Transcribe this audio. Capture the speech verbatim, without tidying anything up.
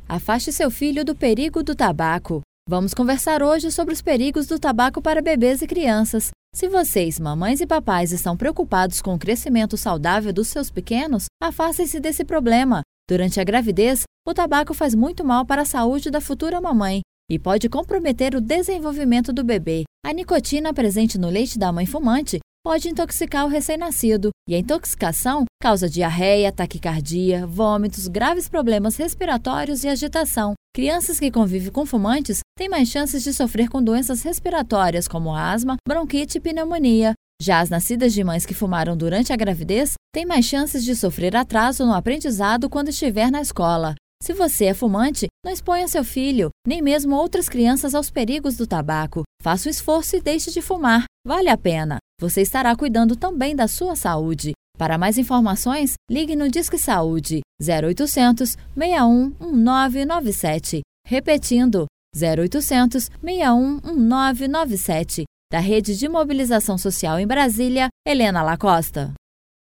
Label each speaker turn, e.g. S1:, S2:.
S1: Afaste seu filho do perigo do tabaco. Vamos conversar hoje sobre os perigos do tabaco para bebês e crianças. Se vocês, mamães e papais, estão preocupados com o crescimento saudável dos seus pequenos, afastem-se desse problema. Durante a gravidez, o tabaco faz muito mal para a saúde da futura mamãe e pode comprometer o desenvolvimento do bebê. A nicotina presente no leite da mãe fumante pode intoxicar o recém-nascido, e a intoxicação causa diarreia, taquicardia, vômitos, graves problemas respiratórios e agitação. Crianças que convivem com fumantes têm mais chances de sofrer com doenças respiratórias como asma, bronquite e pneumonia. Já as nascidas de mães que fumaram durante a gravidez têm mais chances de sofrer atraso no aprendizado quando estiver na escola. Se você é fumante, não exponha seu filho, nem mesmo outras crianças aos perigos do tabaco. Faça o esforço e deixe de fumar. Vale a pena. Você estará cuidando também da sua saúde. Para mais informações, ligue no Disque Saúde zero oitocentos, seis um um nove nove sete. Repetindo, zero oitocentos, seis um um nove nove sete. Da Rede de Mobilização Social em Brasília, Helena Lacosta.